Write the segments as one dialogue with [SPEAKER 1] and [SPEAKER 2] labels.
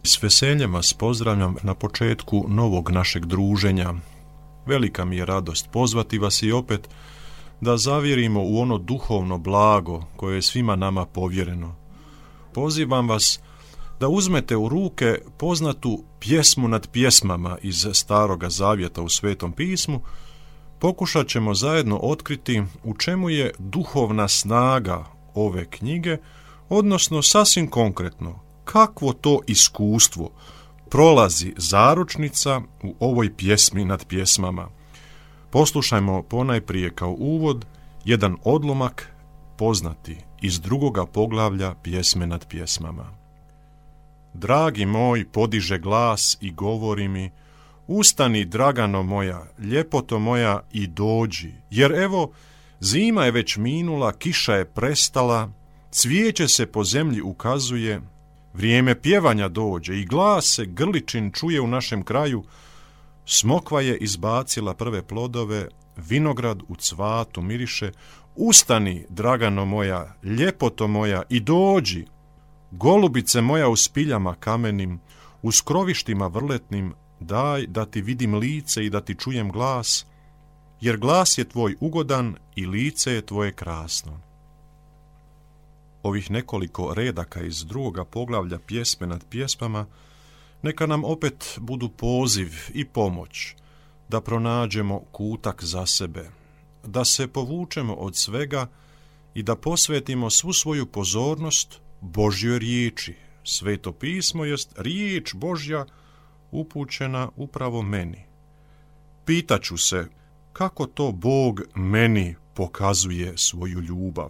[SPEAKER 1] S veseljem vas pozdravljam na početku novog našeg druženja. Velika mi je radost pozvati vas i opet da zavjerimo u ono duhovno blago koje je svima nama povjereno. Pozivam vas da uzmete u ruke poznatu pjesmu nad pjesmama iz Staroga Zavjeta u Svetom pismu. Pokušat ćemo zajedno otkriti u čemu je duhovna snaga ove knjige, odnosno sasvim konkretno, kakvo to iskustvo prolazi zaručnica u ovoj pjesmi nad pjesmama. Poslušajmo ponajprije kao uvod jedan odlomak poznati iz 2. poglavlja pjesme nad pjesmama. Dragi moj, podiže glas i govori mi, ustani, Dragano moja, ljepoto moja, i dođi, jer evo, zima je već minula, kiša je prestala, cvijeće se po zemlji ukazuje, vrijeme pjevanja dođe i glas se grličin čuje u našem kraju, smokva je izbacila prve plodove, vinograd u cvatu miriše, ustani, Dragano moja, ljepoto moja, i dođi, golubice moja u spiljama kamenim, u skrovištima vrletnim, daj da ti vidim lice i da ti čujem glas, jer glas je tvoj ugodan i lice je tvoje krasno. Ovih nekoliko redaka iz 2. poglavlja pjesme nad pjesmama neka nam opet budu poziv i pomoć da pronađemo kutak za sebe, da se povučemo od svega i da posvetimo svu svoju pozornost Božjoj riječi. Sveto pismo jest riječ Božja upućena upravo meni. Pitaću se kako to Bog meni pokazuje svoju ljubav.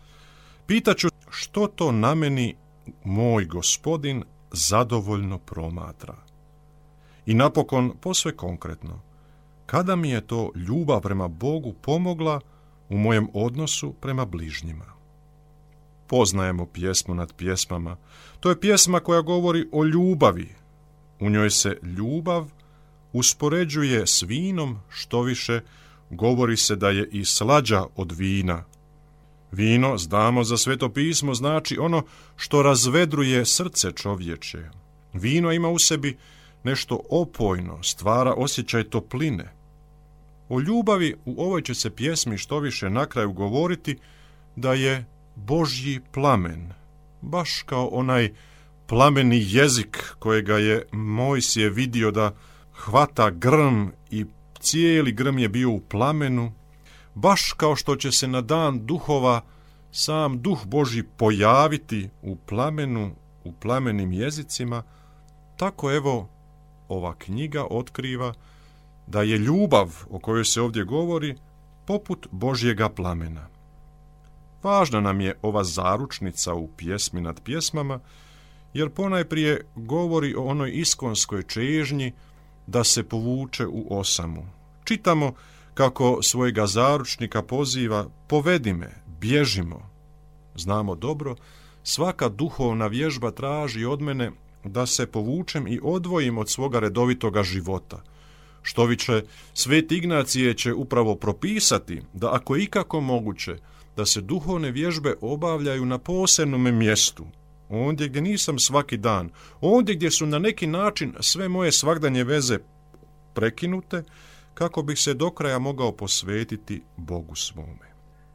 [SPEAKER 1] Pitaću što to na meni moj Gospodin zadovoljno promatra. I napokon, posve konkretno, kada mi je to ljubav prema Bogu pomogla u mojem odnosu prema bližnjima. Poznajemo pjesmu nad pjesmama. To je pjesma koja govori o ljubavi. U njoj se ljubav uspoređuje s vinom, što više govori se da je i slađa od vina. Vino, znamo za Sveto pismo, znači ono što razvedruje srce čovječe. Vino ima u sebi nešto opojno, stvara osjećaj topline. O ljubavi u ovoj će se pjesmi što više na kraju govoriti da je Božji plamen, baš kao onaj plameni jezik kojega je Mojsije vidio da hvata grm i cijeli grm je bio u plamenu, baš kao što će se na dan duhova sam duh Božji pojaviti u plamenu, u plamenim jezicima, tako evo ova knjiga otkriva da je ljubav o kojoj se ovdje govori poput Božjega plamena. Važna nam je ova zaručnica u pjesmi nad pjesmama, jer ponajprije govori o onoj iskonskoj čežnji da se povuče u osamu. Čitamo kako svojega zaručnika poziva, povedi me, bježimo. Znamo dobro, svaka duhovna vježba traži od mene da se povučem i odvojim od svoga redovitoga života. Štoviše, Sveti Ignacije će upravo propisati da ako je ikako moguće, da se duhovne vježbe obavljaju na posebnom mjestu, ondje gdje nisam svaki dan, ondje gdje su na neki način sve moje svagdanje veze prekinute, kako bih se do kraja mogao posvetiti Bogu svome.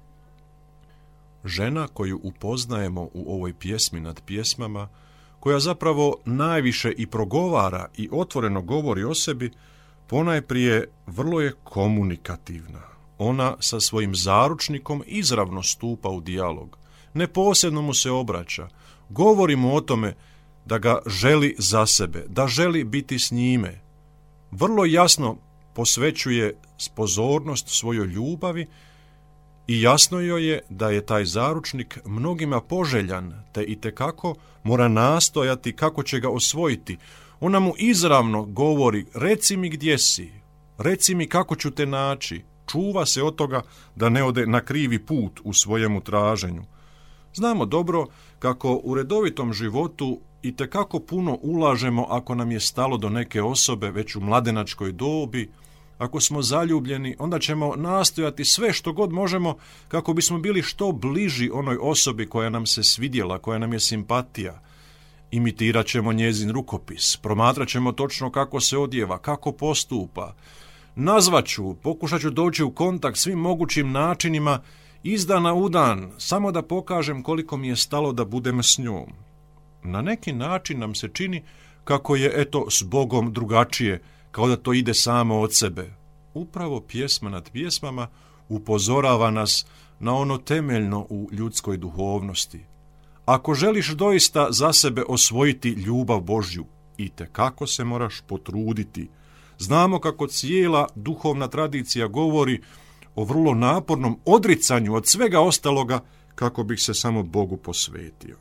[SPEAKER 1] Žena koju upoznajemo u ovoj pjesmi nad pjesmama, koja zapravo najviše i progovara i otvoreno govori o sebi, ponajprije vrlo je komunikativna. Ona sa svojim zaručnikom izravno stupa u dijalog, neposredno mu se obraća, govori mu o tome da ga želi za sebe, da želi biti s njime. Vrlo jasno posvećuje pozornost svojoj ljubavi i jasno joj je da je taj zaručnik mnogima poželjan, te itekako mora nastojati kako će ga osvojiti. Ona mu izravno govori, reci mi gdje si, reci mi kako ću te naći, čuva se od toga da ne ode na krivi put u svojemu traženju. Znamo dobro kako u redovitom životu itekako puno ulažemo ako nam je stalo do neke osobe već u mladenačkoj dobi. Ako smo zaljubljeni, onda ćemo nastojati sve što god možemo kako bismo bili što bliži onoj osobi koja nam se svidjela, koja nam je simpatija. Imitirat ćemo njezin rukopis, promatrat ćemo točno kako se odjeva, kako postupa. Nazvaću, pokušat ću doći u kontakt svim mogućim načinima iz dana u dan, samo da pokažem koliko mi je stalo da budem s njom. Na neki način nam se čini kako je, s Bogom drugačije, kao da to ide samo od sebe. Upravo pjesma nad pjesmama upozorava nas na ono temeljno u ljudskoj duhovnosti. Ako želiš doista za sebe osvojiti ljubav Božju, itekako se moraš potruditi. Znamo kako cijela duhovna tradicija govori o vrlo napornom odricanju od svega ostaloga kako bih se samo Bogu posvetio.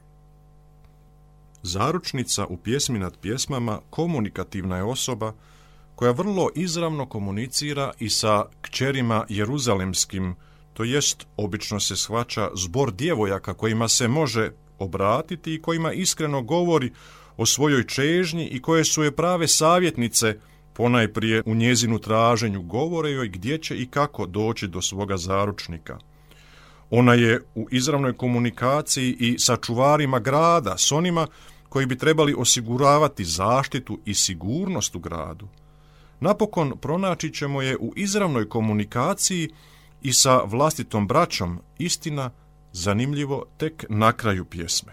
[SPEAKER 1] Zaručnica u pjesmi nad pjesmama komunikativna je osoba koja vrlo izravno komunicira i sa kćerima jeruzalemskim, to jest obično se shvaća zbor djevojaka kojima se može obratiti i kojima iskreno govori o svojoj čežnji i koje su je prave savjetnice ponajprije u njezinu traženju, govore joj gdje će i kako doći do svoga zaručnika. Ona je u izravnoj komunikaciji i sa čuvarima grada, s onima koji bi trebali osiguravati zaštitu i sigurnost u gradu. Napokon pronaći ćemo je u izravnoj komunikaciji i sa vlastitom braćom, istina, zanimljivo, tek na kraju pjesme.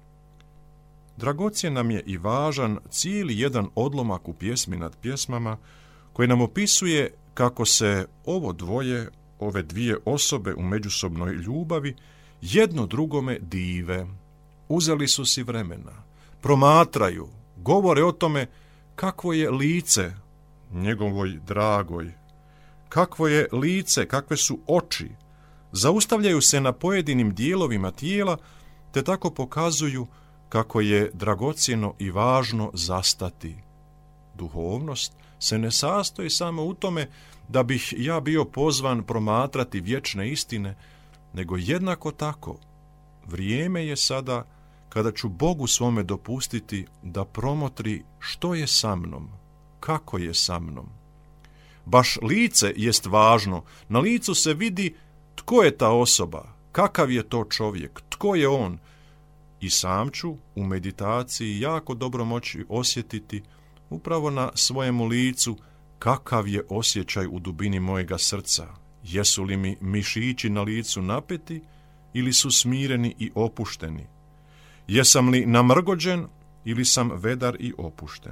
[SPEAKER 1] Dragocjen nam je i važan cijeli jedan odlomak u pjesmi nad pjesmama koji nam opisuje kako se ove dvije osobe u međusobnoj ljubavi jedno drugome dive. Uzeli su si vremena, promatraju, govore o tome kakvo je lice njegovoj dragoj, kakvo je lice, kakve su oči, zaustavljaju se na pojedinim dijelovima tijela te tako pokazuju kako je dragocjeno i važno zastati. Duhovnost se ne sastoji samo u tome da bih ja bio pozvan promatrati vječne istine, nego jednako tako vrijeme je sada kada ću Bogu svome dopustiti da promotri što je sa mnom, kako je sa mnom. Baš lice jest važno, na licu se vidi tko je ta osoba, kakav je to čovjek, tko je on. I sam ću u meditaciji jako dobro moći osjetiti upravo na svojemu licu kakav je osjećaj u dubini mojega srca. Jesu li mi mišići na licu napeti ili su smireni i opušteni? Jesam li namrgođen ili sam vedar i opušten?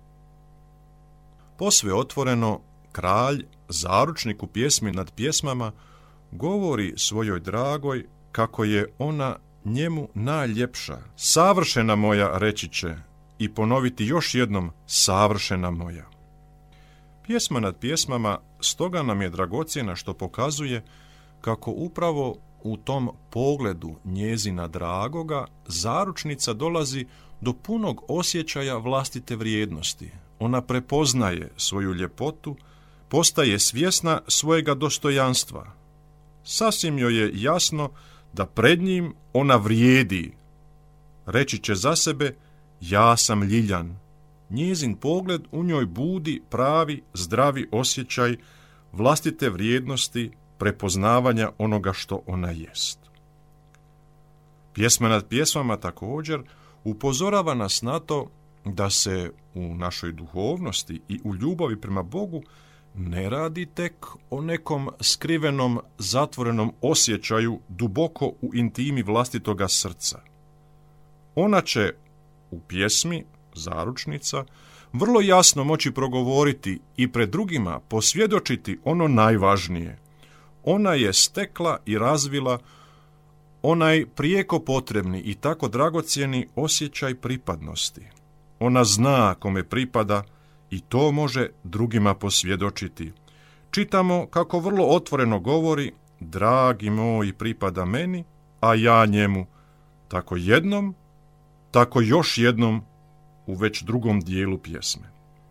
[SPEAKER 1] Posve otvoreno, kralj, zaručnik u pjesmi nad pjesmama, govori svojoj dragoj kako je ona njemu najljepša. Savršena moja, reći će, i ponoviti još jednom, savršena moja. Pjesma nad pjesmama stoga nam je dragocjena što pokazuje kako upravo u tom pogledu njezina dragoga zaručnica dolazi do punog osjećaja vlastite vrijednosti. Ona prepoznaje svoju ljepotu, postaje svjesna svojega dostojanstva. Sasvim joj je jasno da pred njim ona vrijedi. Reći će za sebe, ja sam Ljiljan. Njezin pogled u njoj budi pravi, zdravi osjećaj vlastite vrijednosti, prepoznavanja onoga što ona jest. Pjesma nad pjesmama također upozorava nas na to da se u našoj duhovnosti i u ljubavi prema Bogu ne radi tek o nekom skrivenom, zatvorenom osjećaju duboko u intimi vlastitoga srca. Ona će u pjesmi, zaručnica, vrlo jasno moći progovoriti i pred drugima posvjedočiti ono najvažnije. Ona je stekla i razvila onaj prijeko potrebni i tako dragocjeni osjećaj pripadnosti. Ona zna kome pripada i to može drugima posvjedočiti. Čitamo kako vrlo otvoreno govori, dragi moj pripada meni, a ja njemu. Tako jednom, tako još jednom u već drugom dijelu pjesme.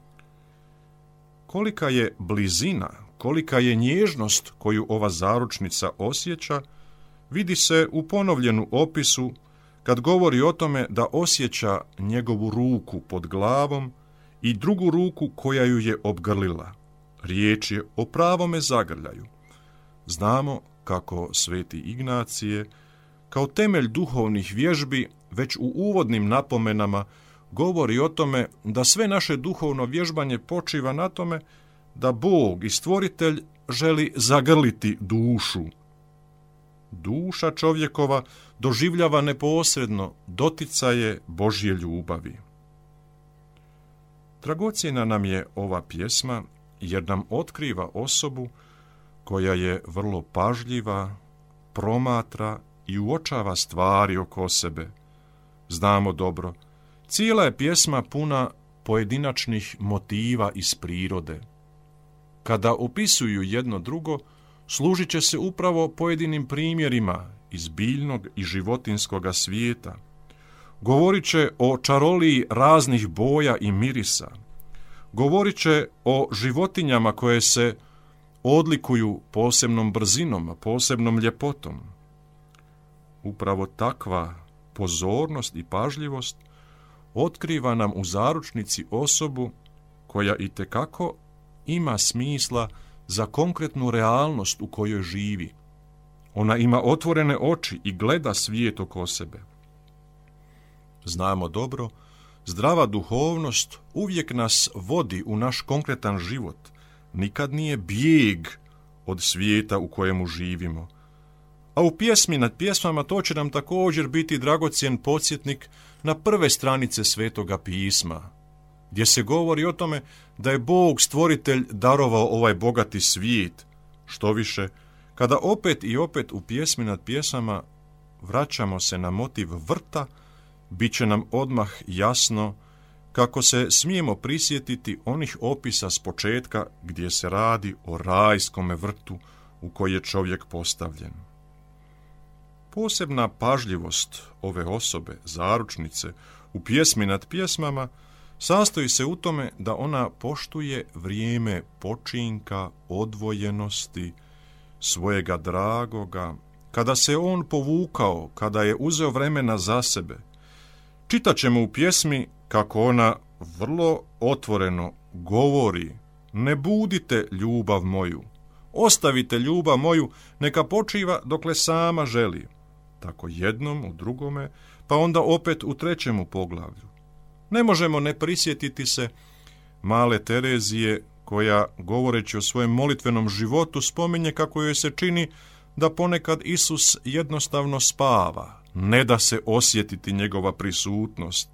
[SPEAKER 1] Kolika je blizina, kolika je nježnost koju ova zaručnica osjeća, vidi se u ponovljenu opisu kad govori o tome da osjeća njegovu ruku pod glavom i drugu ruku koja ju je obgrlila. Riječ je o pravome zagrljaju. Znamo kako sveti Ignacije kao temelj duhovnih vježbi već u uvodnim napomenama govori o tome da sve naše duhovno vježbanje počiva na tome da Bog i Stvoritelj želi zagrliti dušu. Duša čovjekova doživljava neposredno doticaje Božje ljubavi. Dragocjena nam je ova pjesma jer nam otkriva osobu koja je vrlo pažljiva, promatra i uočava stvari oko sebe. Znamo dobro, cijela je pjesma puna pojedinačnih motiva iz prirode. Kada opisuju jedno drugo, služit će se upravo pojedinim primjerima iz biljnog i životinskoga svijeta. Govorit će o čaroliji raznih boja i mirisa. Govorit će o životinjama koje se odlikuju posebnom brzinom, posebnom ljepotom. Upravo takva pozornost i pažljivost otkriva nam u zaručnici osobu koja itekako ima smisla za konkretnu realnost u kojoj živi. Ona ima otvorene oči i gleda svijet oko sebe. Znamo dobro, zdrava duhovnost uvijek nas vodi u naš konkretan život, nikad nije bijeg od svijeta u kojemu živimo. A u pjesmi nad pjesmama to će nam također biti dragocjen podsjetnik na prve stranice Svetoga pisma, gdje se govori o tome da je Bog Stvoritelj darovao ovaj bogati svijet. Štoviše, kada opet i opet u pjesmi nad pjesmama vraćamo se na motiv vrta, bit će nam odmah jasno kako se smijemo prisjetiti onih opisa s početka gdje se radi o rajskome vrtu u koji je čovjek postavljen. Posebna pažljivost ove osobe, zaručnice, u pjesmi nad pjesmama sastoji se u tome da ona poštuje vrijeme počinka, odvojenosti, svojega dragoga, kada se on povukao, kada je uzeo vremena za sebe. Čitat ćemo u pjesmi kako ona vrlo otvoreno govori: ne budite ljubav moju, ostavite ljubav moju, neka počiva dokle sama želi. Tako jednom, u drugome, pa onda opet u trećemu poglavlju. Ne možemo ne prisjetiti se male Terezije koja, govoreći o svojem molitvenom životu, spominje kako joj se čini da ponekad Isus jednostavno spava, ne da se osjetiti njegova prisutnost.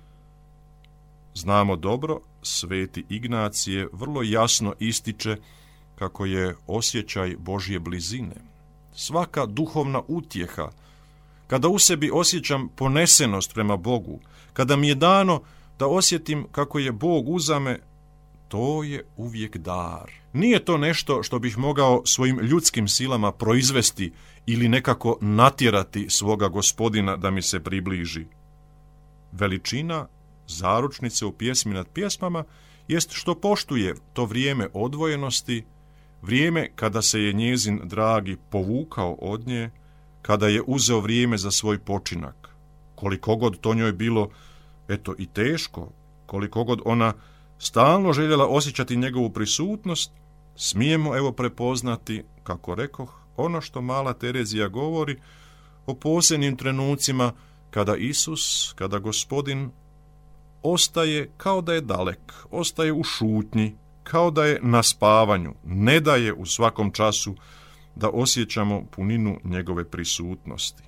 [SPEAKER 1] Znamo dobro, sveti Ignacije vrlo jasno ističe kako je osjećaj Božje blizine, svaka duhovna utjeha, kada u sebi osjećam ponesenost prema Bogu, kada mi je dano da osjetim kako je Bog uza me, to je uvijek dar. Nije to nešto što bih mogao svojim ljudskim silama proizvesti ili nekako natjerati svoga Gospodina da mi se približi. Veličina zaručnice u pjesmi nad pjesmama jest što poštuje to vrijeme odvojenosti, vrijeme kada se je njezin dragi povukao od nje, kada je uzeo vrijeme za svoj počinak. Koliko god to njoj bilo, i teško, koliko god ona stalno željela osjećati njegovu prisutnost, smijemo prepoznati, kako rekoh, ono što mala Terezija govori o posebnim trenucima kada Isus, kada Gospodin ostaje kao da je dalek, ostaje u šutnji, kao da je na spavanju, ne daje u svakom času da osjećamo puninu njegove prisutnosti.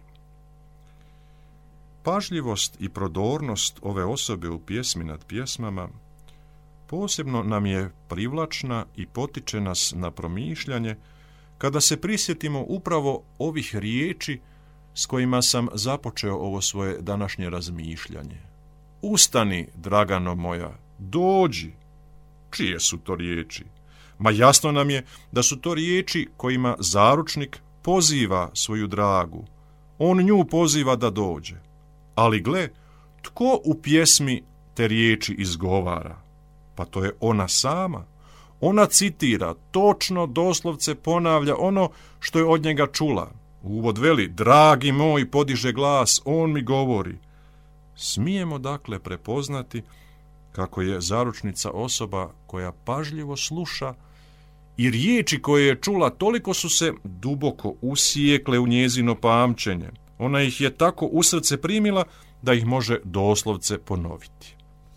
[SPEAKER 1] Pažljivost i prodornost ove osobe u pjesmi nad pjesmama posebno nam je privlačna i potiče nas na promišljanje kada se prisjetimo upravo ovih riječi s kojima sam započeo ovo svoje današnje razmišljanje. Ustani, Dragano moja, dođi. Čije su to riječi? Ma jasno nam je da su to riječi kojima zaručnik poziva svoju dragu. On nju poziva da dođe. Ali gle, tko u pjesmi te riječi izgovara? Pa to je ona sama. Ona citira, točno doslovce ponavlja ono što je od njega čula. Uvod veli: dragi moj, podiže glas, on mi govori. Smijemo dakle prepoznati kako je zaručnica osoba koja pažljivo sluša i riječi koje je čula toliko su se duboko usijekle u njezino pamćenje. Ona ih je tako u srce primila da ih može doslovce ponoviti.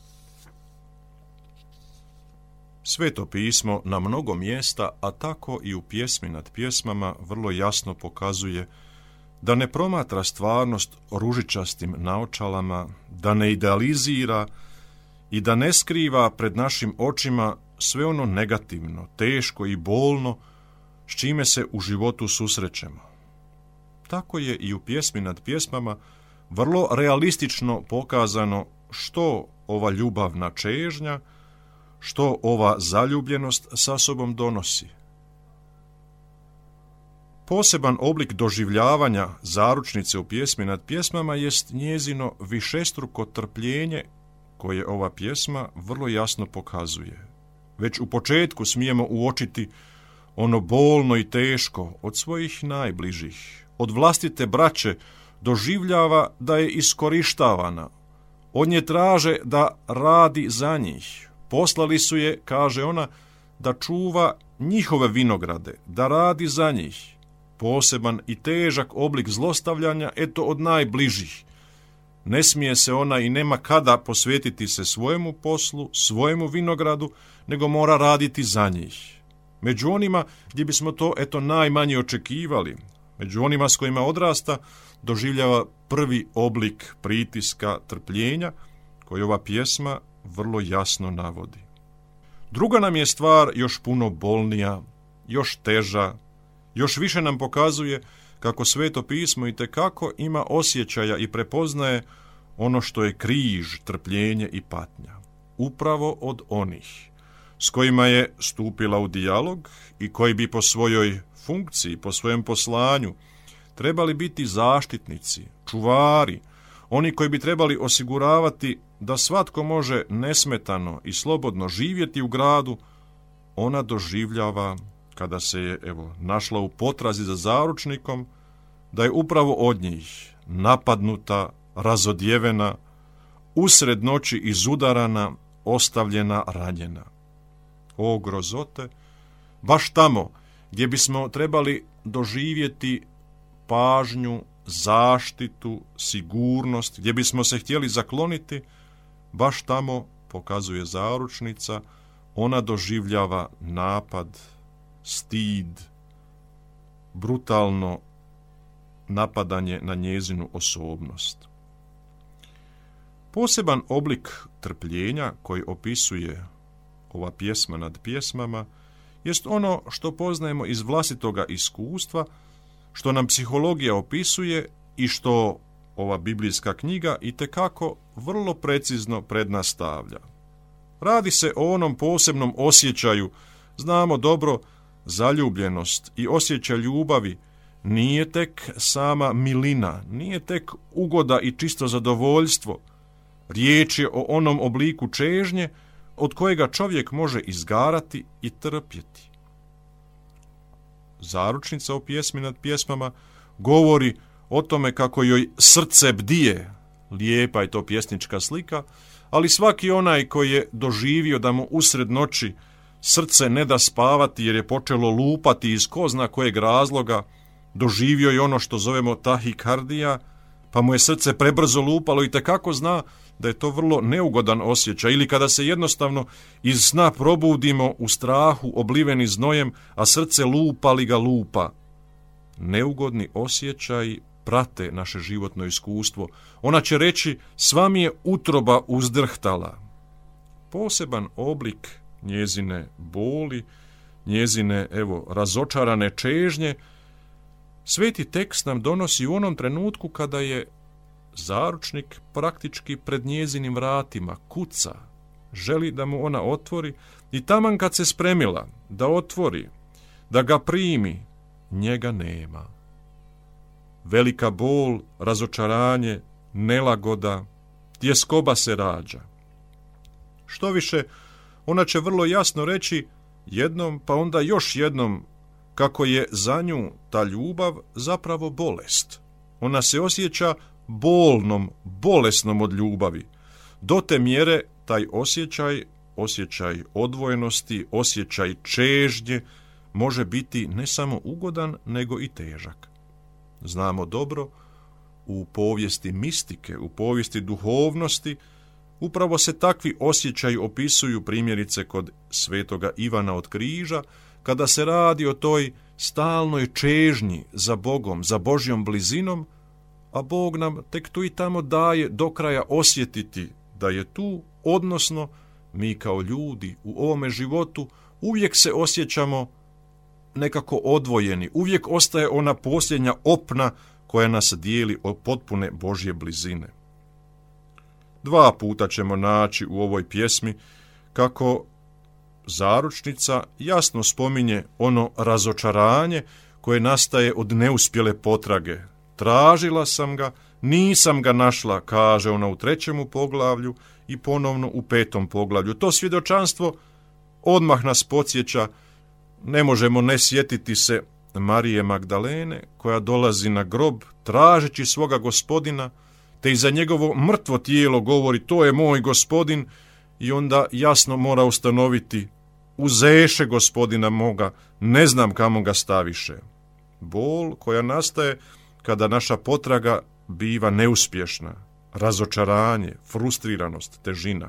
[SPEAKER 1] Sveto pismo na mnogo mjesta, a tako i u pjesmi nad pjesmama, vrlo jasno pokazuje da ne promatra stvarnost ružičastim naočalama, da ne idealizira i da ne skriva pred našim očima sve ono negativno, teško i bolno s čime se u životu susrećemo. Tako je i u pjesmi nad pjesmama vrlo realistično pokazano što ova ljubavna čežnja, što ova zaljubljenost sa sobom donosi. Poseban oblik doživljavanja zaručnice u pjesmi nad pjesmama jest njezino višestruko trpljenje koje ova pjesma vrlo jasno pokazuje. Već u početku smijemo uočiti ono bolno i teško od svojih najbližih, od vlastite braće doživljava da je iskorištavana. Od nje traže da radi za njih. Poslali su je, kaže ona, da čuva njihove vinograde, da radi za njih. Poseban i težak oblik zlostavljanja, eto od najbližih. Ne smije se ona i nema kada posvetiti se svojemu poslu, svojemu vinogradu, nego mora raditi za njih. Među onima gdje bismo to najmanje očekivali, među onima s kojima odrasta, doživljava prvi oblik pritiska, trpljenja, koji ova pjesma vrlo jasno navodi. Druga nam je stvar još puno bolnija, još teža, još više nam pokazuje kako Sveto pismo itekako ima osjećaja i prepoznaje ono što je križ, trpljenje i patnja. Upravo od onih s kojima je stupila u dijalog i koji bi po svojoj funkciji, po svojem poslanju trebali biti zaštitnici, čuvari, oni koji bi trebali osiguravati da svatko može nesmetano i slobodno živjeti u gradu, ona doživljava, kada se je našla u potrazi za zaručnikom, da je upravo od njih napadnuta, razodjevena, usred noći izudarana, ostavljena, ranjena. O grozote, baš tamo gdje bismo trebali doživjeti pažnju, zaštitu, sigurnost, gdje bismo se htjeli zakloniti, baš tamo, pokazuje zaručnica, ona doživljava napad, stid, brutalno napadanje na njezinu osobnost. Poseban oblik trpljenja koji opisuje ova pjesma nad pjesmama jest ono što poznajemo iz vlastitoga iskustva, što nam psihologija opisuje i što ova biblijska knjiga itekako vrlo precizno pred nas stavlja. Radi se o onom posebnom osjećaju, znamo dobro, zaljubljenost i osjećaj ljubavi nije tek sama milina, nije tek ugoda i čisto zadovoljstvo. Riječ je o onom obliku čežnje od kojega čovjek može izgarati i trpjeti. Zaručnica u pjesmi nad pjesmama govori o tome kako joj srce bdije, lijepa je to pjesnička slika, ali svaki onaj koji je doživio da mu usred noći srce ne da spavati jer je počelo lupati iz ko zna kojeg razloga, doživio je ono što zovemo tahikardija, pa mu je srce prebrzo lupalo i tekako zna da je to vrlo neugodan osjećaj, ili kada se jednostavno iz sna probudimo u strahu, obliveni znojem, a srce lupa li ga lupa. Neugodni osjećaj prate naše životno iskustvo. Ona će reći, sva mi je utroba uzdrhtala. Poseban oblik njezine boli, njezine, razočarane čežnje, sveti tekst nam donosi u onom trenutku kada je zaručnik praktički pred njezinim vratima, kuca, želi da mu ona otvori i taman kad se spremila da otvori, da ga primi, njega nema. Velika bol, razočaranje, nelagoda, tjeskoba se rađa. Štoviše, ona će vrlo jasno reći jednom pa onda još jednom kako je za nju ta ljubav zapravo bolest. Ona se osjeća bolnom, bolesnom od ljubavi. Do te mjere taj osjećaj odvojenosti, osjećaj čežnje može biti ne samo ugodan, nego i težak. Znamo dobro, u povijesti mistike, u povijesti duhovnosti, upravo se takvi osjećaji opisuju primjerice kod svetoga Ivana od Križa, kada se radi o toj stalnoj čežnji za Bogom, za Božjom blizinom, a Bog nam tek tu i tamo daje do kraja osjetiti da je tu, odnosno mi kao ljudi u ovome životu uvijek se osjećamo nekako odvojeni, uvijek ostaje ona posljednja opna koja nas dijeli od potpune Božje blizine. 2 puta ćemo naći u ovoj pjesmi kako zaručnica jasno spominje ono razočaranje koje nastaje od neuspjele potrage. Tražila sam ga, nisam ga našla, kaže ona u 3. poglavlju i ponovno u 5. poglavlju. To svjedočanstvo odmah nas podsjeća, ne možemo ne sjetiti se Marije Magdalene koja dolazi na grob tražeći svoga Gospodina, te i za njegovo mrtvo tijelo govori to je moj Gospodin i onda jasno mora ustanoviti uzeše Gospodina moga, ne znam kamo ga staviše. Bol koja nastaje kada naša potraga biva neuspješna, razočaranje, frustriranost, težina.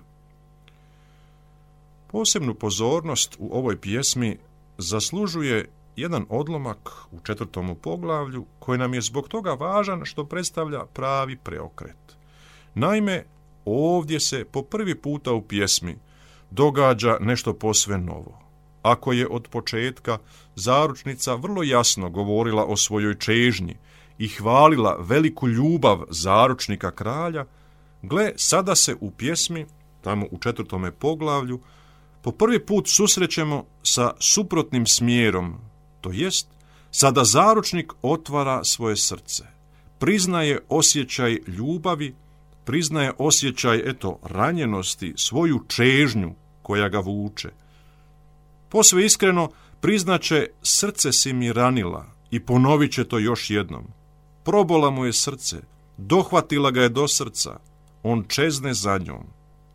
[SPEAKER 1] Posebnu pozornost u ovoj pjesmi zaslužuje jedan odlomak u 4. poglavlju koji nam je zbog toga važan što predstavlja pravi preokret. Naime, ovdje se po prvi puta u pjesmi događa nešto posve novo. Ako je od početka zaručnica vrlo jasno govorila o svojoj čežnji i hvalila veliku ljubav zaručnika kralja, gle, sada se u pjesmi, tamo u 4. poglavlju, po prvi put susrećemo sa suprotnim smjerom, to jest, sada zaručnik otvara svoje srce, priznaje osjećaj ljubavi, priznaje osjećaj, ranjenosti, svoju čežnju koja ga vuče. Posve iskreno priznaće, srce si mi ranila i ponovit će to još jednom. Probola mu je srce, dohvatila ga je do srca, on čezne za njom.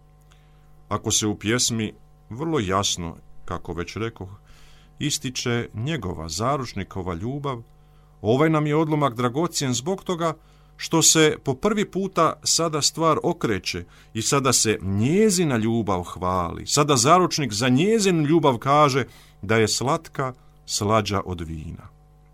[SPEAKER 1] Ako se u pjesmi vrlo jasno, kako već rekoh, ističe njegova zaručnikova ljubav, ovaj nam je odlomak dragocjen zbog toga što se po prvi puta sada stvar okreće i sada se njezina ljubav hvali. Sada zaručnik za njezinu ljubav kaže da je slatka, slađa od vina.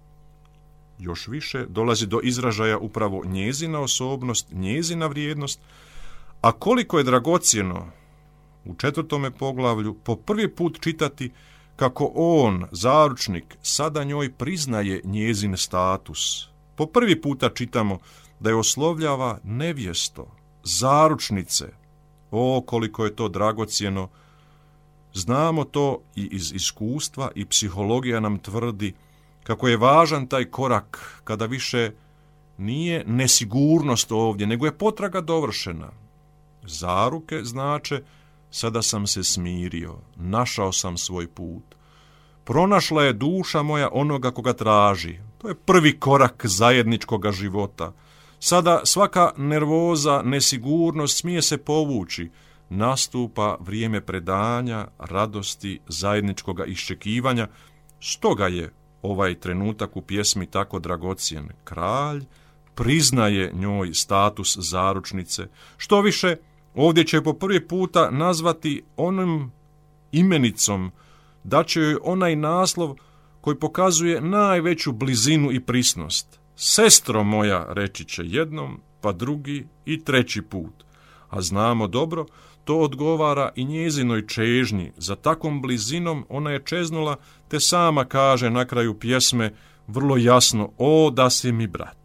[SPEAKER 1] Još više dolazi do izražaja upravo njezina osobnost, njezina vrijednost, a koliko je dragocjeno u 4. poglavlju po prvi put čitati kako on, zaručnik, sada njoj priznaje njezin status. Po prvi puta čitamo da je oslovljava nevjesto, zaručnice. O, koliko je to dragocjeno! Znamo to i iz iskustva i psihologija nam tvrdi kako je važan taj korak kada više nije nesigurnost ovdje, nego je potraga dovršena. Zaruke znače sada sam se smirio, našao sam svoj put. Pronašla je duša moja onoga koga traži. To je prvi korak zajedničkoga života. Sada svaka nervoza, nesigurnost smije se povući. Nastupa vrijeme predanja, radosti, zajedničkoga iščekivanja. Stoga je ovaj trenutak u pjesmi tako dragocjen. Kralj priznaje njoj status zaručnice. Što više, ovdje će po prvi puta nazvati onom imenicom, da će joj onaj naslov koji pokazuje najveću blizinu i prisnost. Sestro moja, reći će jednom, pa drugi i treći put. A znamo dobro, to odgovara i njezinoj čežnji. Za takvom blizinom ona je čeznula, te sama kaže na kraju pjesme vrlo jasno, o da si mi brat.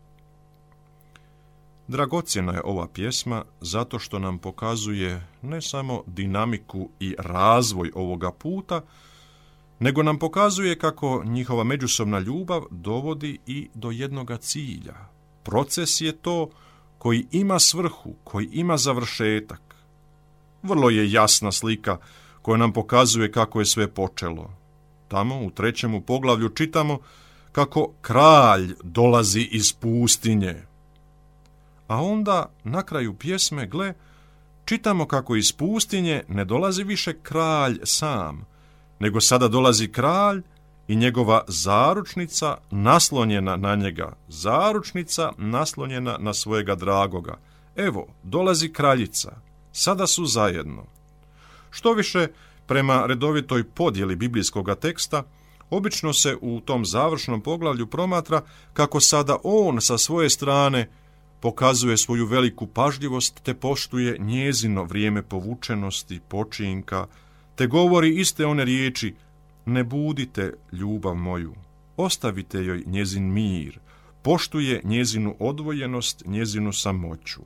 [SPEAKER 1] Dragocjena je ova pjesma zato što nam pokazuje ne samo dinamiku i razvoj ovoga puta, nego nam pokazuje kako njihova međusobna ljubav dovodi i do jednoga cilja. Proces je to koji ima svrhu, koji ima završetak. Vrlo je jasna slika koja nam pokazuje kako je sve počelo. Tamo u 3. poglavlju čitamo kako kralj dolazi iz pustinje. A onda na kraju pjesme, gle, čitamo kako iz pustinje ne dolazi više kralj sam, nego sada dolazi kralj i njegova zaručnica naslonjena na njega, zaručnica naslonjena na svojega dragoga. Evo, dolazi kraljica, sada su zajedno. Što više, prema redovitoj podjeli biblijskog teksta, obično se u tom završnom poglavlju promatra kako sada on sa svoje strane pokazuje svoju veliku pažljivost te poštuje njezino vrijeme povučenosti, počinka, te govori iste one riječi: ne budite ljubav moju, ostavite joj njezin mir, poštuje njezinu odvojenost, njezinu samoću.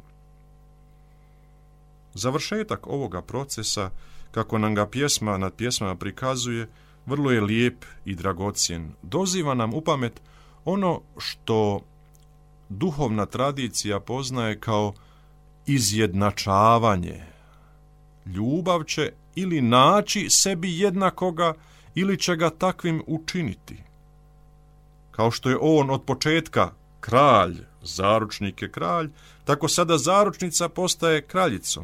[SPEAKER 1] Završetak ovoga procesa, kako nam ga pjesma nad pjesmama prikazuje, vrlo je lijep i dragocjen. Doziva nam u pamet ono što duhovna tradicija poznaje kao izjednačavanje. Ljubav će ili naći sebi jednakoga ili će ga takvim učiniti. Kao što je on od početka kralj, zaručnik je kralj, tako sada zaručnica postaje kraljicom.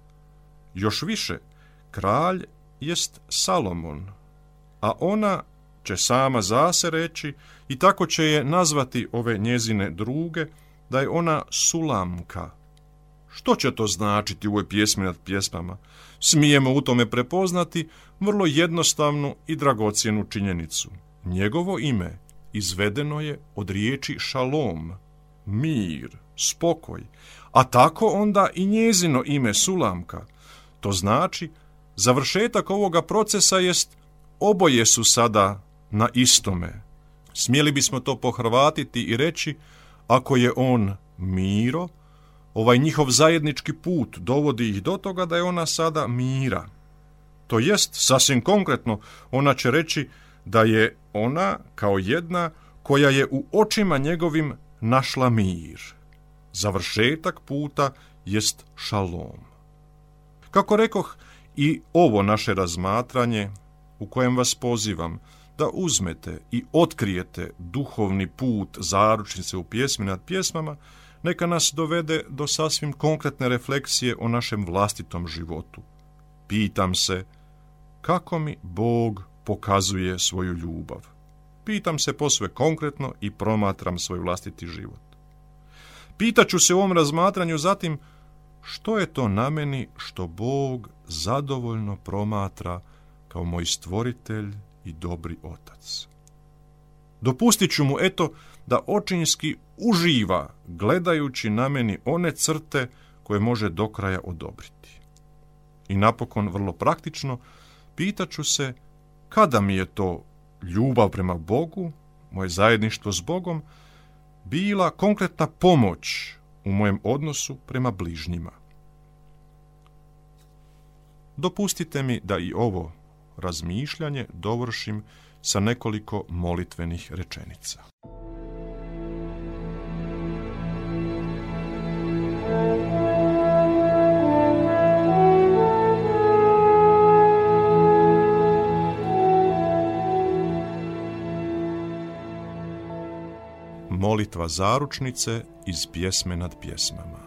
[SPEAKER 1] Još više, kralj jest Salomon, a ona će sama za se reći i tako će je nazvati ove njezine druge, da je ona Sulamka. Što će to značiti u ovoj pjesmi nad pjesmama? Smijemo u tome prepoznati vrlo jednostavnu i dragocjenu činjenicu. Njegovo ime izvedeno je od riječi šalom, mir, spokoj, a tako onda i njezino ime Sulamka. To znači, završetak ovoga procesa jest oboje su sada na istome. Smjeli bismo to pohrvatiti i reći, ako je on Miro, ovaj njihov zajednički put dovodi ih do toga da je ona sada Mira. To jest, sasvim konkretno, ona će reći da je ona kao jedna koja je u očima njegovim našla mir. Završetak puta jest šalom. Kako rekoh, i ovo naše razmatranje, u kojem vas pozivam da uzmete i otkrijete duhovni put zaručnice u pjesmi nad pjesmama, neka nas dovede do sasvim konkretne refleksije o našem vlastitom životu. Pitam se, kako mi Bog pokazuje svoju ljubav? Pitam se posve konkretno i promatram svoj vlastiti život. Pitaću se u ovom razmatranju zatim, što je to na meni što Bog zadovoljno promatra kao moj stvoritelj i dobri otac? Dopustit ću mu, eto, da očinski uživa gledajući na meni one crte koje može do kraja odobriti. I napokon, vrlo praktično, pitaću se kada mi je to ljubav prema Bogu, moje zajedništvo s Bogom, bila konkretna pomoć u mojem odnosu prema bližnjima. Dopustite mi da i ovo razmišljanje dovršim sa nekoliko molitvenih rečenica. Molitva zaručnice iz pjesme nad pjesmama.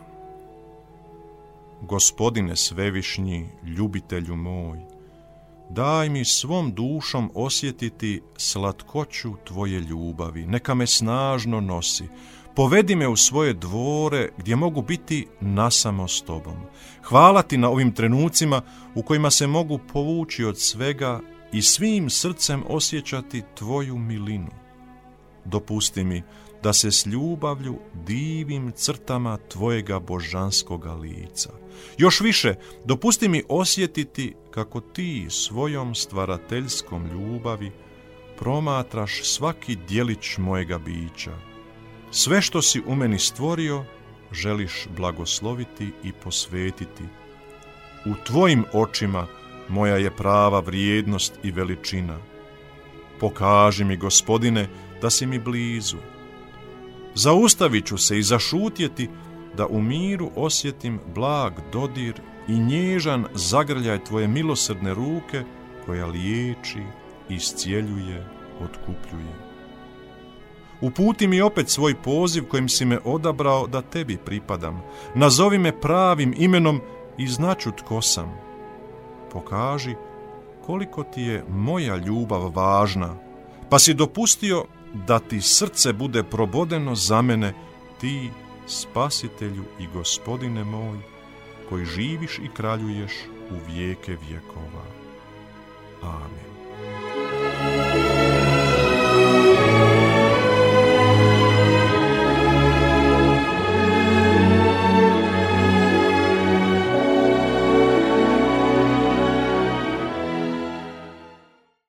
[SPEAKER 1] Gospodine svevišnji, ljubitelju moj, daj mi svom dušom osjetiti slatkoću tvoje ljubavi, neka me snažno nosi. Povedi me u svoje dvore gdje mogu biti nasamo s tobom. Hvala ti na ovim trenucima u kojima se mogu povući od svega i svim srcem osjećati tvoju milinu. Dopusti mi da se s ljubavlju divim crtama tvojega božanskoga lica. Još više, dopusti mi osjetiti kako ti svojom stvarateljskom ljubavi promatraš svaki djelić mojega bića. Sve što si u meni stvorio, želiš blagosloviti i posvetiti. U tvojim očima moja je prava vrijednost i veličina. Pokaži mi, Gospodine, da si mi blizu. Zaustavit ću se i zašutjeti da u miru osjetim blag dodir i nježan zagrljaj tvoje milosrdne ruke koja liječi, iscijeljuje, otkupljuje. Uputi mi opet svoj poziv kojim si me odabrao da tebi pripadam. Nazovi me pravim imenom i znaću tko sam. Pokaži koliko ti je moja ljubav važna. pa si dopustio da ti srce bude probodeno za mene, ti, Spasitelju i Gospodine moj, koji živiš i kraljuješ u vijeke vjekova. Amen.